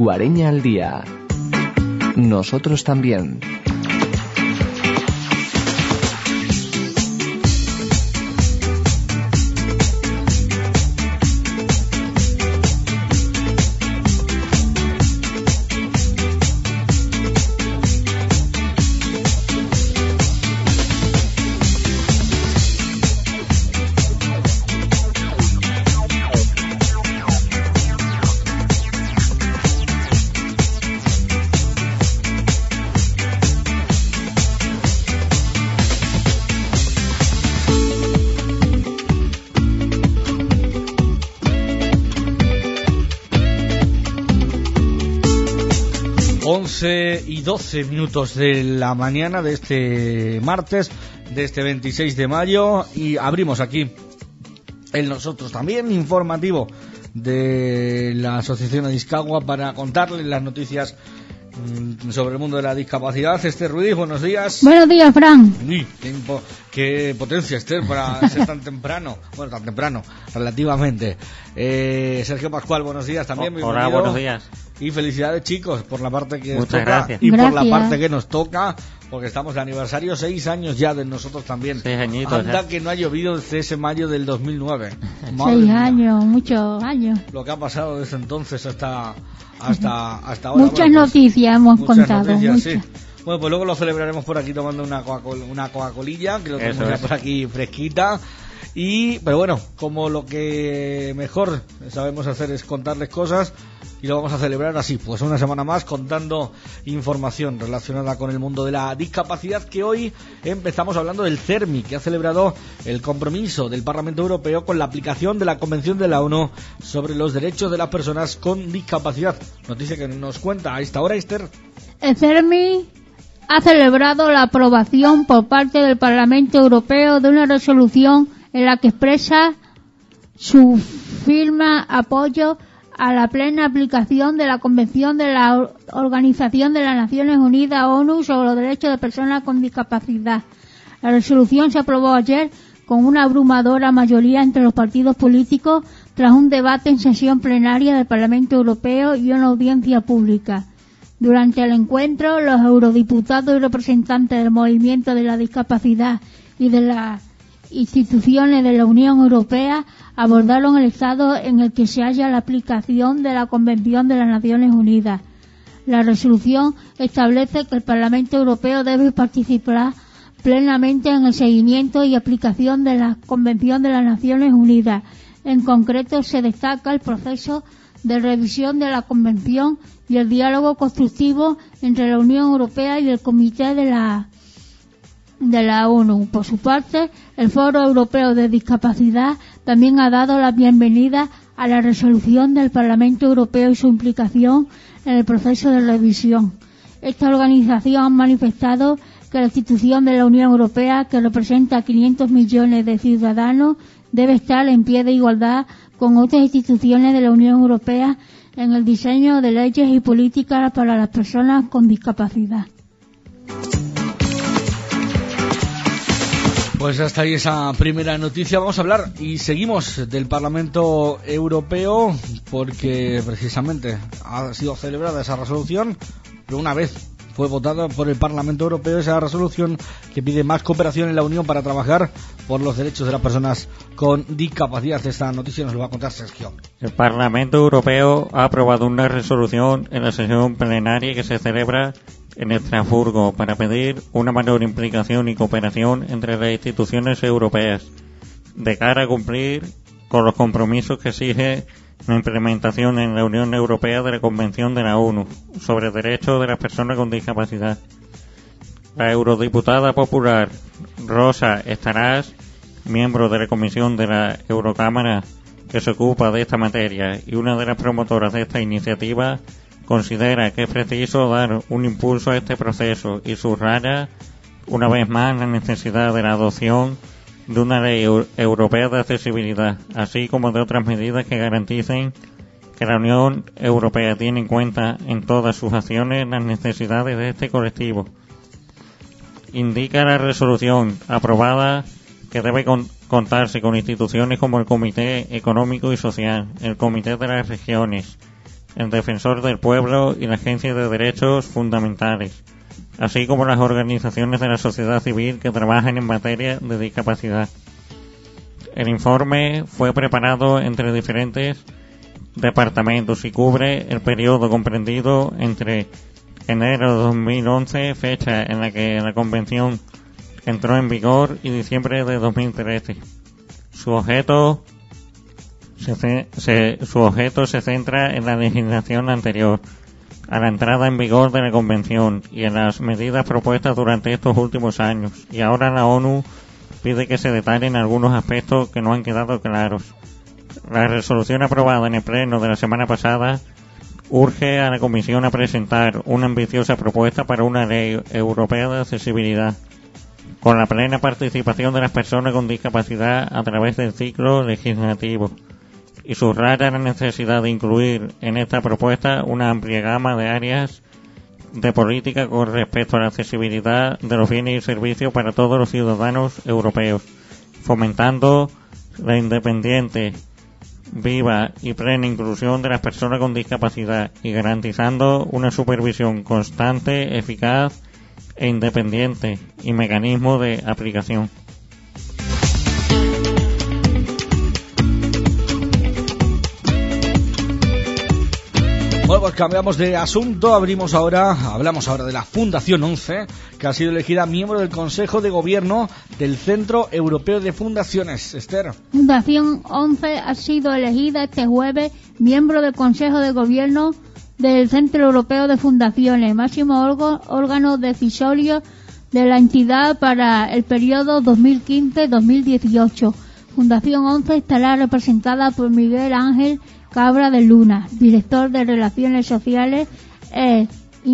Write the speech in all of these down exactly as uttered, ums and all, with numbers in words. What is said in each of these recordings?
Guareña al día. Nosotros también. once y doce minutos de la mañana de este martes, de este veintiséis de mayo, y abrimos aquí el Nosotros También informativo de la Asociación Adiscagua para contarles las noticias sobre el mundo de la discapacidad. Esther Ruiz, buenos días. Buenos días, Fran. Uy, qué, impo- qué potencia, Esther, para ser tan temprano. Bueno, tan temprano, relativamente. Eh, Sergio Pascual, buenos días también. Hola, bienvenido. buenos días. Y felicidades, chicos, por la parte que Muchas nos toca gracias. y Gracias. por la parte que nos toca, porque estamos de aniversario, seis años ya de Nosotros También. Seis añitos, Anda ya. que no ha llovido desde ese mayo del dos mil nueve. Madre Seis mía, años, muchos años. lo que ha pasado desde entonces hasta hasta hasta ahora. Muchas Bueno, pues, noticias hemos muchas contado. noticias, muchas. sí. Bueno, pues luego lo celebraremos por aquí tomando una Coca-Col- una Coca-Colilla, que lo Eso tenemos ya es. por aquí fresquita. Y, pero bueno, como lo que mejor sabemos hacer es contarles cosas, y lo vamos a celebrar así, pues una semana más contando información relacionada con el mundo de la discapacidad, que hoy empezamos hablando del CERMI, que ha celebrado el compromiso del Parlamento Europeo con la aplicación de la Convención de la ONU sobre los derechos de las personas con discapacidad. Noticia que nos cuenta a esta hora, Esther. El CERMI ha celebrado la aprobación por parte del Parlamento Europeo de una resolución en la que expresa su firme apoyo a la plena aplicación de la Convención de la Organización de las Naciones Unidas ONU sobre los derechos de personas con discapacidad. La resolución se aprobó ayer con una abrumadora mayoría entre los partidos políticos tras un debate en sesión plenaria del Parlamento Europeo y una audiencia pública. Durante el encuentro, los eurodiputados y representantes del movimiento de la discapacidad y de las instituciones de la Unión Europea abordaron el estado en el que se halla la aplicación de la Convención de las Naciones Unidas. La resolución establece que el Parlamento Europeo debe participar plenamente en el seguimiento y aplicación de la Convención de las Naciones Unidas. En concreto, se destaca el proceso de revisión de la Convención y el diálogo constructivo entre la Unión Europea y el Comité de la de la ONU. Por su parte, el Foro Europeo de Discapacidad también ha dado la bienvenida a la resolución del Parlamento Europeo y su implicación en el proceso de revisión. Esta organización ha manifestado que la institución de la Unión Europea, que representa a quinientos millones de ciudadanos, debe estar en pie de igualdad con otras instituciones de la Unión Europea en el diseño de leyes y políticas para las personas con discapacidad. Pues hasta ahí esa primera noticia. Vamos a hablar y seguimos del Parlamento Europeo, porque precisamente ha sido celebrada esa resolución, pero una vez fue votada por el Parlamento Europeo esa resolución que pide más cooperación en la Unión para trabajar por los derechos de las personas con discapacidad. Esta noticia nos lo va a contar Sergio. El Parlamento Europeo ha aprobado una resolución en la sesión plenaria que se celebra en Estrasburgo para pedir una mayor implicación y cooperación entre las instituciones europeas de cara a cumplir con los compromisos que exige la implementación en la Unión Europea de la Convención de la ONU sobre derechos de las personas con discapacidad. La eurodiputada popular Rosa Estaràs, miembro de la Comisión de la Eurocámara que se ocupa de esta materia y una de las promotoras de esta iniciativa, considera que es preciso dar un impulso a este proceso y subraya una vez más la necesidad de la adopción de una ley eu- europea de accesibilidad, así como de otras medidas que garanticen que la Unión Europea tiene en cuenta en todas sus acciones las necesidades de este colectivo. Indica la resolución aprobada que debe con- contarse con instituciones como el Comité Económico y Social, el Comité de las Regiones, el Defensor del Pueblo y la Agencia de Derechos Fundamentales, así como las organizaciones de la sociedad civil que trabajan en materia de discapacidad. El informe fue preparado entre diferentes departamentos y cubre el periodo comprendido entre enero de dos mil once, fecha en la que la Convención entró en vigor, y diciembre de dos mil trece. Su objeto se, se, su objeto se centra en la legislación anterior a la entrada en vigor de la Convención y en las medidas propuestas durante estos últimos años, y ahora la ONU pide que se detallen algunos aspectos que no han quedado claros. La resolución aprobada en el Pleno de la semana pasada urge a la Comisión a presentar una ambiciosa propuesta para una ley europea de accesibilidad, con la plena participación de las personas con discapacidad a través del ciclo legislativo, y subraya la necesidad de incluir en esta propuesta una amplia gama de áreas de política con respecto a la accesibilidad de los bienes y servicios para todos los ciudadanos europeos, fomentando la independiente, viva y plena inclusión de las personas con discapacidad y garantizando una supervisión constante, eficaz e independiente y mecanismo de aplicación. Bueno, pues cambiamos de asunto, abrimos ahora, hablamos ahora de la Fundación once, que ha sido elegida miembro del Consejo de Gobierno del Centro Europeo de Fundaciones. Esther. Fundación once ha sido elegida este jueves miembro del Consejo de Gobierno del Centro Europeo de Fundaciones, máximo órgano decisorio de la entidad para el periodo dos mil quince a dos mil dieciocho. Fundación once estará representada por Miguel Ángel Cabra de Luna, director de Relaciones Sociales e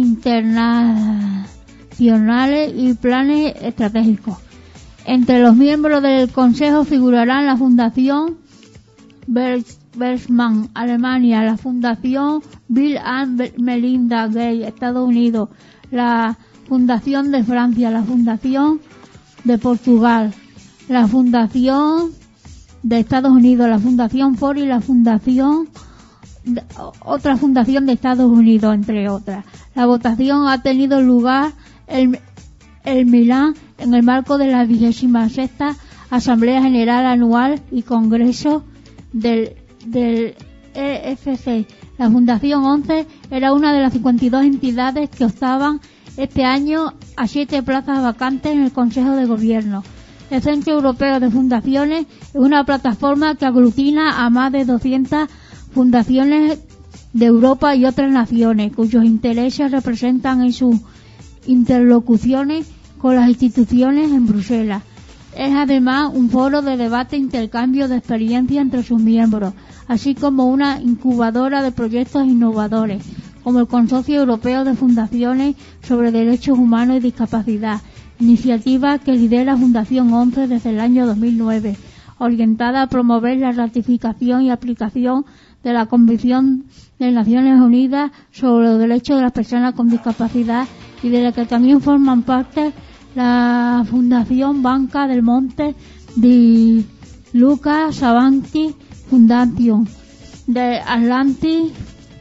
Internacionales y Planes Estratégicos. Entre los miembros del Consejo figurarán la Fundación Bertelsmann, Alemania, la Fundación Bill and Melinda Gates, Estados Unidos, la Fundación de Francia, la Fundación de Portugal, la Fundación de Estados Unidos, la Fundación Ford y la Fundación otra fundación de Estados Unidos, entre otras. La votación ha tenido lugar en, en Milán en el marco de la vigésima sexta Asamblea General Anual y Congreso del, del E F C. La Fundación once era una de las cincuenta y dos entidades que optaban este año a siete plazas vacantes en el Consejo de Gobierno. El Centro Europeo de Fundaciones es una plataforma que aglutina a más de doscientas fundaciones de Europa y otras naciones, cuyos intereses representan en sus interlocuciones con las instituciones en Bruselas. Es además un foro de debate e intercambio de experiencia entre sus miembros, así como una incubadora de proyectos innovadores, como el Consorcio Europeo de Fundaciones sobre Derechos Humanos y Discapacidad, iniciativa que lidera Fundación once desde el año dos mil nueve, orientada a promover la ratificación y aplicación de la Convención de Naciones Unidas sobre los Derechos de las Personas con Discapacidad, y de la que también forman parte la Fundación Banca del Monte di Luca Savanti Foundation, de Atlantic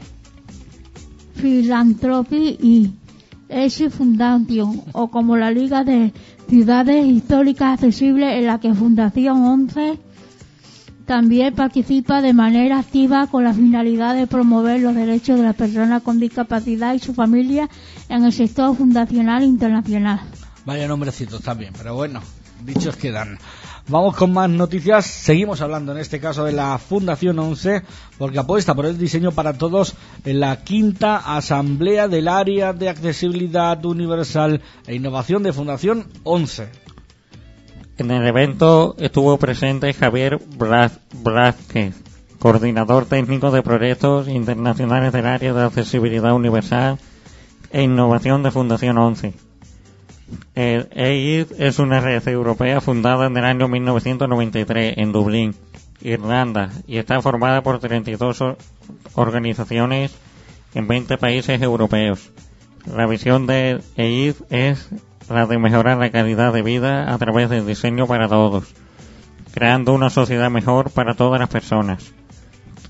Philanthropy y Esi Foundation, o como la Liga de Ciudades Históricas Accesibles, en la que Fundación once también participa de manera activa con la finalidad de promover los derechos de las personas con discapacidad y su familia en el sector fundacional internacional. Vaya nombrecitos también, pero bueno, dichos quedan. Vamos con más noticias. Seguimos hablando en este caso de la Fundación once, porque apuesta por el diseño para todos en la quinta Asamblea del Área de Accesibilidad Universal e Innovación de Fundación once. En el evento estuvo presente Javier Blázquez, coordinador técnico de proyectos internacionales del área de accesibilidad universal e innovación de Fundación once. El E I D es una red europea fundada en el año mil novecientos noventa y tres en Dublín, Irlanda, y está formada por treinta y dos organizaciones en veinte países europeos. La visión del E I D es la de mejorar la calidad de vida a través del diseño para todos, creando una sociedad mejor para todas las personas.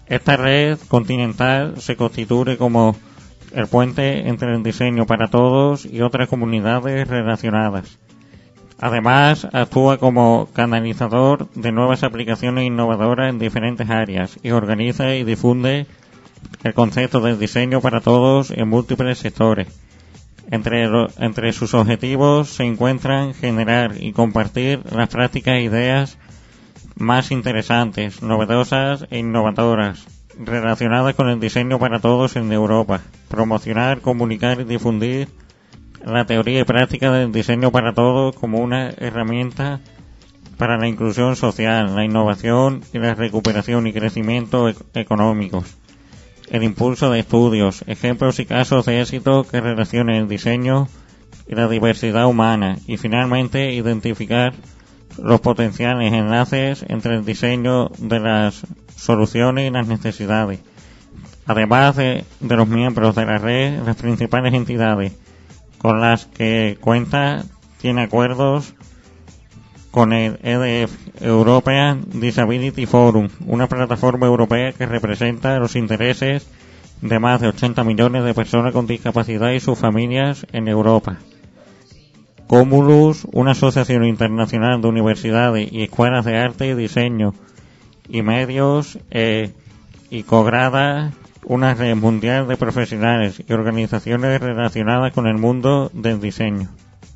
Esta red continental se constituye como el puente entre el diseño para todos y otras comunidades relacionadas. Además, actúa como canalizador de nuevas aplicaciones innovadoras en diferentes áreas y organiza y difunde el concepto del diseño para todos en múltiples sectores. Entre, lo, entre sus objetivos se encuentran generar y compartir las prácticas e ideas más interesantes, novedosas e innovadoras relacionadas con el diseño para todos en Europa, promocionar, comunicar y difundir la teoría y práctica del diseño para todos como una herramienta para la inclusión social, la innovación y la recuperación y crecimiento e- económicos, el impulso de estudios, ejemplos y casos de éxito que relacionen el diseño y la diversidad humana, y finalmente identificar los potenciales enlaces entre el diseño de las soluciones y las necesidades. Además de, de los miembros de la red, las principales entidades con las que cuenta tiene acuerdos con el E D F, European Disability Forum, una plataforma europea que representa los intereses de más de ochenta millones de personas con discapacidad y sus familias en Europa. Cumulus, una asociación internacional de universidades y escuelas de arte y diseño y medios, eh, y Cograda, una red mundial de profesionales y organizaciones relacionadas con el mundo del diseño.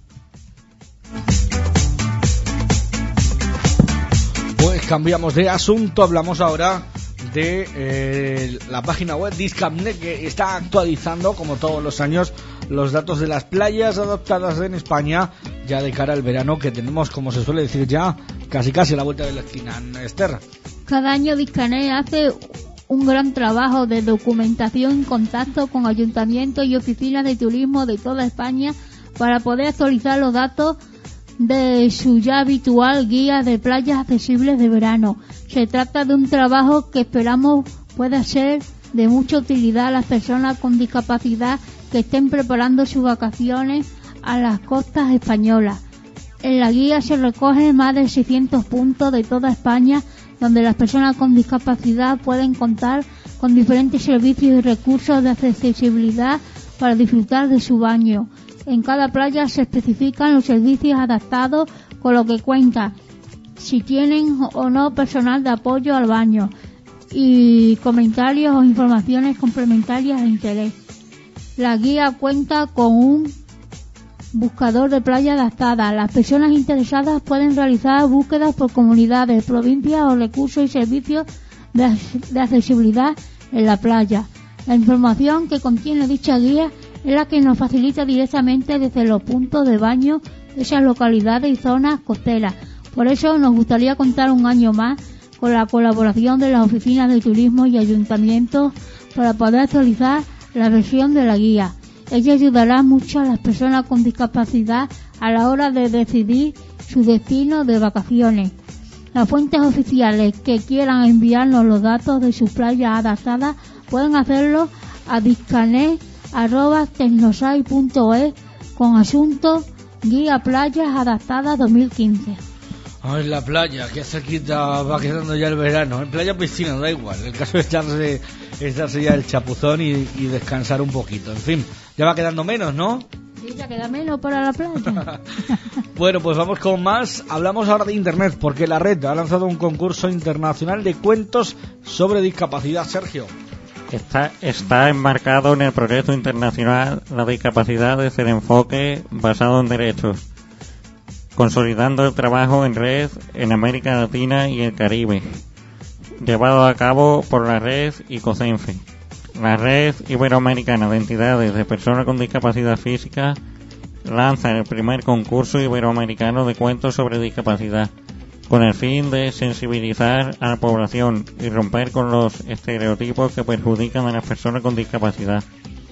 Pues cambiamos de asunto, hablamos ahora de eh, la página web Discapnet, que está actualizando como todos los años los datos de las playas adoptadas en España ya de cara al verano, que tenemos, como se suele decir, ya casi casi a la vuelta de la esquina. Esther. Cada año Discapnet hace un gran trabajo de documentación en contacto con ayuntamientos y oficinas de turismo de toda España para poder actualizar los datos de su ya habitual guía de playas accesibles de verano. Se trata de un trabajo que esperamos pueda ser de mucha utilidad a las personas con discapacidad que estén preparando sus vacaciones a las costas españolas. En la guía se recogen más de seiscientos puntos de toda España donde las personas con discapacidad pueden contar con diferentes servicios y recursos de accesibilidad para disfrutar de su baño. En cada playa se especifican los servicios adaptados, con lo que cuenta si tienen o no personal de apoyo al baño y comentarios o informaciones complementarias de interés. La guía cuenta con un buscador de playa adaptada. Las personas interesadas pueden realizar búsquedas por comunidades, provincias o recursos y servicios de, de accesibilidad en la playa. La información que contiene dicha guía es la que nos facilita directamente desde los puntos de baño de esas localidades y zonas costeras. Por eso nos gustaría contar un año más con la colaboración de las oficinas de turismo y ayuntamientos para poder actualizar la versión de la guía. Ella ayudará mucho a las personas con discapacidad a la hora de decidir su destino de vacaciones. Las fuentes oficiales que quieran enviarnos los datos de sus playas adaptadas pueden hacerlo a discanet arroba tecnosai punto es con asunto Guía Playas Adaptadas dos mil quince. Ay, la playa, que cerquita va quedando ya el verano. En playa, piscina, da igual. El caso es echarse, echarse ya el chapuzón y, y descansar un poquito. En fin, ya va quedando menos, ¿no? Sí, ya queda menos para la playa. Bueno, pues vamos con más. Hablamos ahora de Internet, porque la red ha lanzado un concurso internacional de cuentos sobre discapacidad. Sergio. Está, está enmarcado en el proyecto internacional La discapacidad desde el enfoque basado en derechos, consolidando el trabajo en red en América Latina y el Caribe, llevado a cabo por la red ICOCENFE. La red iberoamericana de entidades de personas con discapacidad física lanza el primer concurso iberoamericano de cuentos sobre discapacidad, con el fin de sensibilizar a la población y romper con los estereotipos que perjudican a las personas con discapacidad.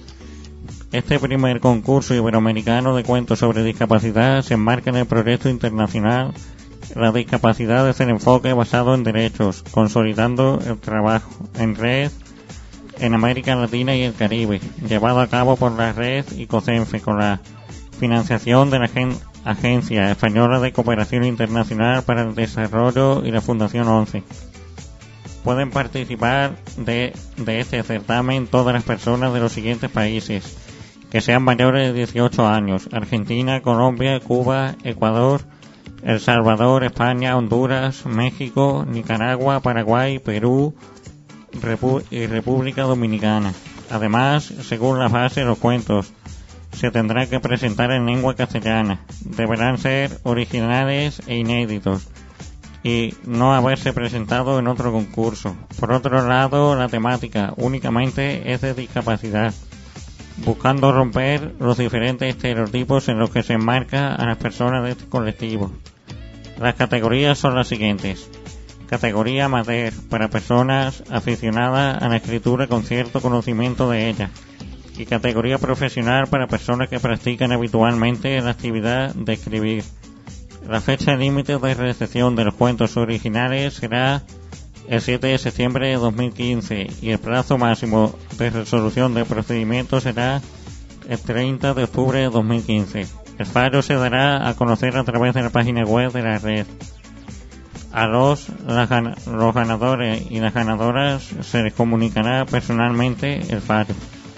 Este primer concurso iberoamericano de cuentos sobre discapacidad se enmarca en el proyecto internacional La discapacidad desde el enfoque basado en derechos, consolidando el trabajo en red en América Latina y el Caribe, llevado a cabo por la red ICOCENFE con la financiación de la Agen- Agencia Española de Cooperación Internacional para el Desarrollo y la Fundación ONCE. Pueden participar de, de este certamen todas las personas de los siguientes países que sean mayores de dieciocho años: Argentina, Colombia, Cuba, Ecuador, El Salvador, España, Honduras, México, Nicaragua, Paraguay, Perú Repu- y República Dominicana. Además, según la fase de los cuentos, se tendrá que presentar en lengua castellana. Deberán ser originales e inéditos y no haberse presentado en otro concurso. Por otro lado, la temática únicamente es de discapacidad, buscando romper los diferentes estereotipos en los que se enmarca a las personas de este colectivo. Las categorías son las siguientes: categoría amateur, para personas aficionadas a la escritura con cierto conocimiento de ella, y categoría profesional para personas que practican habitualmente la actividad de escribir. La fecha límite de recepción de los cuentos originales será el siete de septiembre de dos mil quince y el plazo máximo de resolución del procedimiento será el treinta de octubre de dos mil quince. El fallo se dará a conocer a través de la página web de la red. A los, las, los ganadores y las ganadoras se les comunicará personalmente el fallo.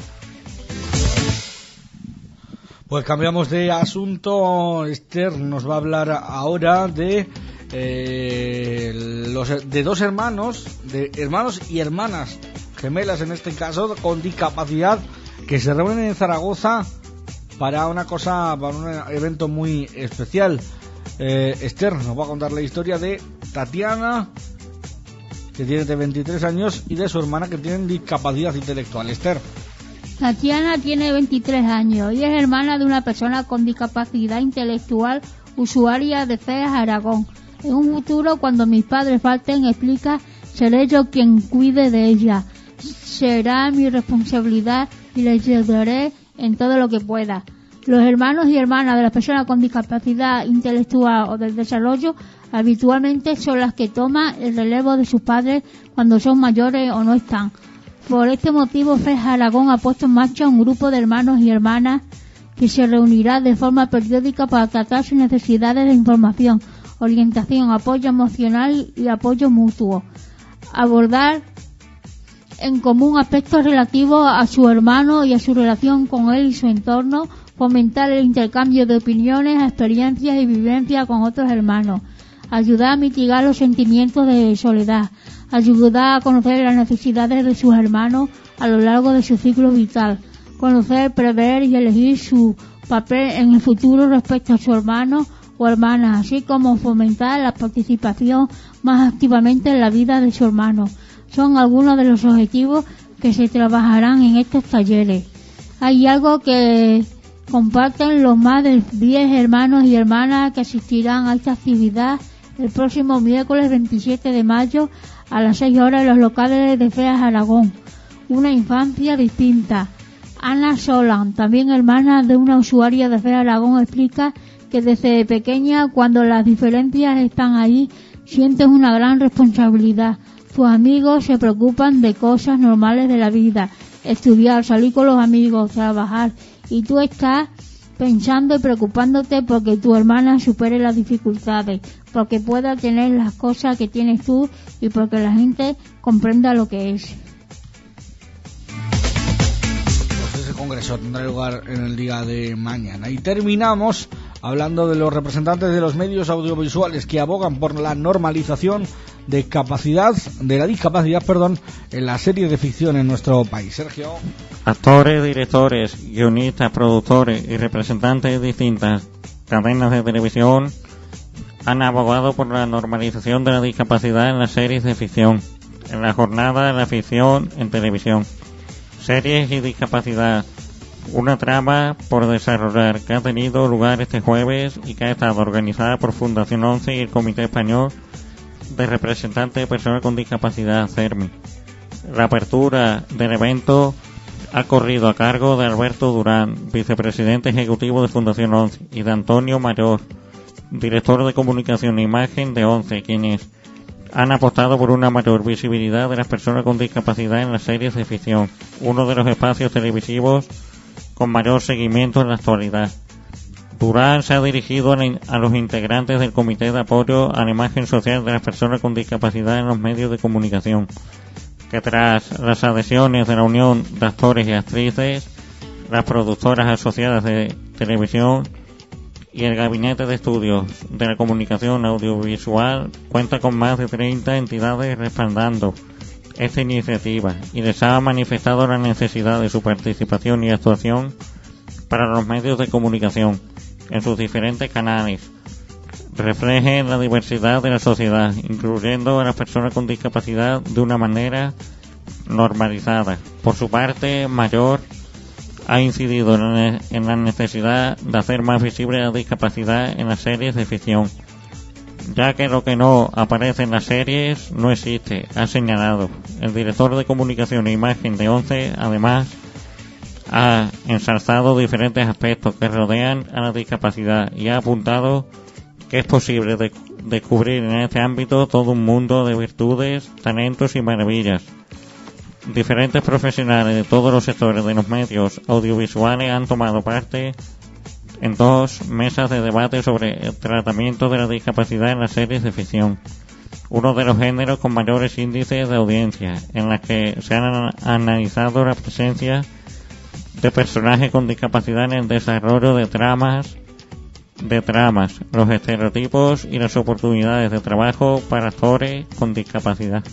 Pues cambiamos de asunto. Esther nos va a hablar ahora de eh, los de dos hermanos, de hermanos y hermanas gemelas en este caso, con discapacidad, que se reúnen en Zaragoza para una cosa, para un evento muy especial. Eh, Esther nos va a contar la historia de Tatiana, que tiene veintitrés años, y de su hermana, que tiene discapacidad intelectual. Esther. Tatiana tiene veintitrés años y es hermana de una persona con discapacidad intelectual, usuaria de F E A Aragón. En un futuro, cuando mis padres falten, explica, seré yo quien cuide de ella. Será mi responsabilidad y les ayudaré en todo lo que pueda. Los hermanos y hermanas de las personas con discapacidad intelectual o del desarrollo habitualmente son las que toman el relevo de sus padres cuando son mayores o no están. Por este motivo, F E A Aragón ha puesto en marcha un grupo de hermanos y hermanas que se reunirá de forma periódica para tratar sus necesidades de información, orientación, apoyo emocional y apoyo mutuo. Abordar en común aspectos relativos a su hermano y a su relación con él y su entorno, fomentar el intercambio de opiniones, experiencias y vivencias con otros hermanos, ayudar a mitigar los sentimientos de soledad, ayudar a conocer las necesidades de sus hermanos a lo largo de su ciclo vital, conocer, prever y elegir su papel en el futuro respecto a su hermano o hermana, así como fomentar la participación más activamente en la vida de su hermano. Son algunos de los objetivos que se trabajarán en estos talleres. Hay algo que comparten los más de diez hermanos y hermanas que asistirán a esta actividad el próximo miércoles veintisiete de mayo a las seis horas en los locales de F E A Aragón. Una infancia distinta. Ana Solan, también hermana de una usuaria de F E A Aragón, explica que desde pequeña, cuando las diferencias están ahí, sientes una gran responsabilidad. Tus amigos se preocupan de cosas normales de la vida, estudiar, salir con los amigos, trabajar, y tú estás pensando y preocupándote porque tu hermana supere las dificultades, porque pueda tener las cosas que tienes tú y porque la gente comprenda lo que es. Pues ese congreso tendrá lugar en el día de mañana. Y terminamos hablando de los representantes de los medios audiovisuales que abogan por la normalización de capacidad, de la discapacidad, perdón, en las series de ficción en nuestro país. Sergio. Actores, directores, guionistas, productores y representantes de distintas cadenas de televisión han abogado por la normalización de la discapacidad en las series de ficción, en la jornada de la ficción en televisión. Series y discapacidad, una trama por desarrollar que ha tenido lugar este jueves y que ha estado organizada por Fundación once y el Comité Español de Representantes de Personas con Discapacidad, CERMI. La apertura del evento ha corrido a cargo de Alberto Durán, vicepresidente ejecutivo de Fundación once, y de Antonio Mayor, director de comunicación e imagen de once, quienes han apostado por una mayor visibilidad de las personas con discapacidad en las series de ficción, uno de los espacios televisivos con mayor seguimiento en la actualidad. Durán se ha dirigido a los integrantes del Comité de Apoyo a la Imagen Social de las Personas con Discapacidad en los Medios de Comunicación, que tras las adhesiones de la Unión de Actores y Actrices, las productoras asociadas de televisión y el Gabinete de Estudios de la Comunicación Audiovisual, cuenta con más de treinta entidades respaldando esta iniciativa y les ha manifestado la necesidad de su participación y actuación para los medios de comunicación en sus diferentes canales reflejen la diversidad de la sociedad, incluyendo a las personas con discapacidad de una manera normalizada. Por su parte, Mayor ha incidido en la necesidad de hacer más visible la discapacidad en las series de ficción, ya que lo que no aparece en las series no existe, ha señalado. El director de comunicación e imagen de ONCE, además, ha ensalzado diferentes aspectos que rodean a la discapacidad y ha apuntado que es posible de- descubrir en este ámbito todo un mundo de virtudes, talentos y maravillas. Diferentes profesionales de todos los sectores de los medios audiovisuales han tomado parte en dos mesas de debate sobre el tratamiento de la discapacidad en las series de ficción, uno de los géneros con mayores índices de audiencia, en las que se han analizado la presencia de personajes con discapacidad en el desarrollo de tramas, de tramas, los estereotipos y las oportunidades de trabajo para actores con discapacidad.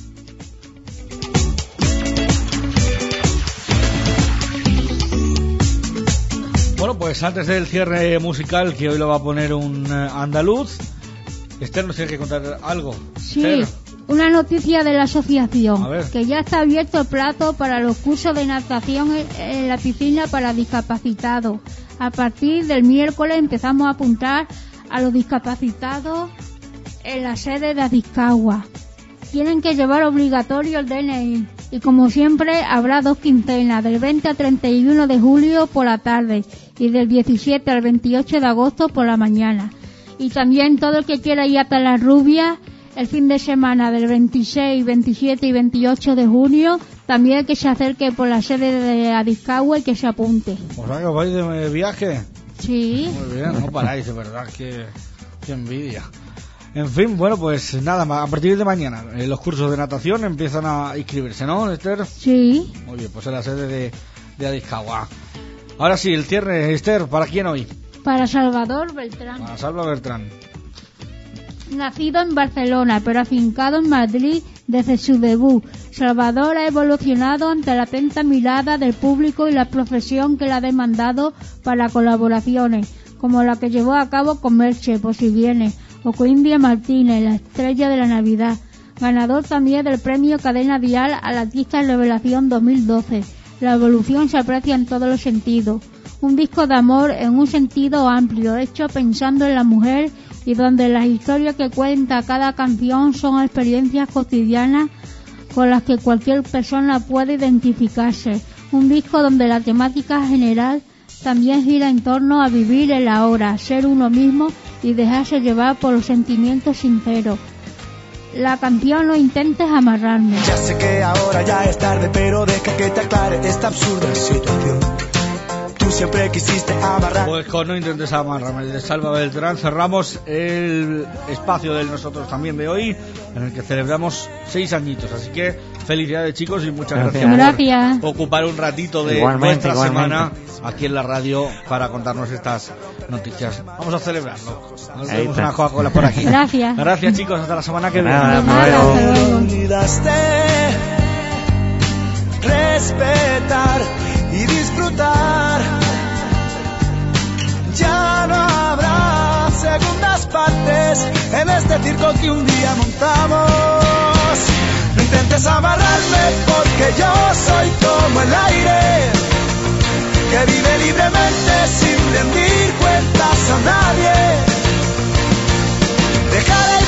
Bueno, pues antes del cierre musical, que hoy lo va a poner un eh, andaluz, Esther nos tiene que contar algo. Sí, Esther, una noticia de la asociación, A ver. que ya está abierto el plazo para los cursos de natación en, en la piscina para discapacitados. A partir del miércoles empezamos a apuntar a los discapacitados en la sede de Adiscagua. Tienen que llevar obligatorio el D N I y, como siempre, habrá dos quincenas, del veinte al treinta y uno de julio por la tarde y del diecisiete al veintiocho de agosto por la mañana. Y también todo el que quiera ir hasta Las Rubias el fin de semana del veintiséis, veintisiete y veintiocho de junio, también que se acerque por la sede de Adiscagua y que se apunte. ¿os vais, os vais de viaje? Sí. Muy bien, no paráis, de verdad, que, que envidia. En fin, bueno, pues nada más, a partir de mañana eh, los cursos de natación empiezan a inscribirse, ¿no, Esther? Sí. Muy bien, pues en la sede de, de Adiscagua. Ahora sí, el cierre, Esther, ¿para quién hoy? Para Salvador Beltrán. Para Salva Bertrán. Nacido en Barcelona, pero afincado en Madrid desde su debut, Salvador ha evolucionado ante la atenta mirada del público y la profesión que le ha demandado para colaboraciones, como la que llevó a cabo con Merche, por si viene, o con India Martínez, la estrella de la Navidad, ganador también del premio Cadena Dial al Artista Revelación dos mil doce. La evolución se aprecia en todos los sentidos. Un disco de amor en un sentido amplio, hecho pensando en la mujer y donde las historias que cuenta cada canción son experiencias cotidianas con las que cualquier persona puede identificarse. Un disco donde la temática general también gira en torno a vivir el ahora, ser uno mismo y dejarse llevar por los sentimientos sinceros. La canción No intentes amarrarme. Ya sé que ahora ya es tarde, pero deja que te aclare esta absurda situación. Tú siempre quisiste amarrar. Pues con No intentes amarrarme de Salva Beltrán cerramos el espacio de nosotros también de hoy, en el que celebramos seis añitos. Así que felicidades, chicos, y muchas gracias, Gracias. Gracias. por ocupar un ratito de Igualmente, vuestra igualmente. semana aquí en la radio para contarnos estas noticias. Vamos a celebrarlo. Nos Ahí vemos está. una Coca-Cola por aquí. Gracias. Gracias, chicos, hasta la semana que viene. Nada, De hasta nada, luego. hasta luego. Olvidaste respetar y disfrutar. Ya no habrá segundas partes en este circo que un día montamos. No intentes amarrarme porque yo soy como el aire que vive libremente sin rendir cuentas a nadie. Dejaré